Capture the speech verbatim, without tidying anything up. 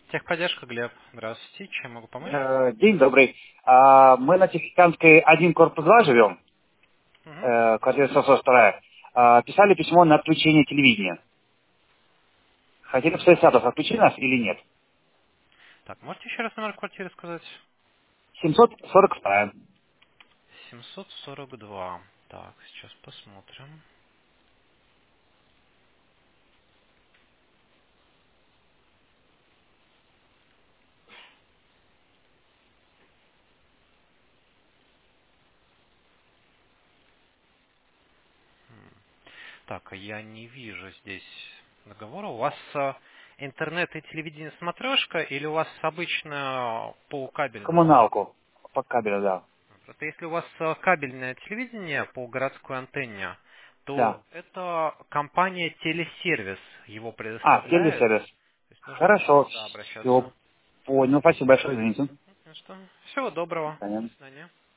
Техподдержка, Глеб. Здравствуйте. Чем могу помочь? Э, День добрый. А, Мы на Тихоокеанской один корпус два живем, Мгм. э, квартира сто сорок два. А, Писали письмо на отключение телевидения. Хотели посмотреть статус, отключили нас или нет? Так, можете еще раз номер квартиры сказать? семьсот сорок два. семьсот сорок два. Так, сейчас посмотрим. Так, а я не вижу здесь договора. У вас э, интернет и телевидение смотрешка или у вас обычно по кабельному? Коммуналку. По кабелю, да. Просто если у вас э, кабельное телевидение по городской антенне, то Да. это компания Телесервис его А, предоставляет. телесервис. То есть нужно к ним, Хорошо. да, обращаться. Все понял. Спасибо большое, извините. Ну что, всего доброго. До свидания. До свидания.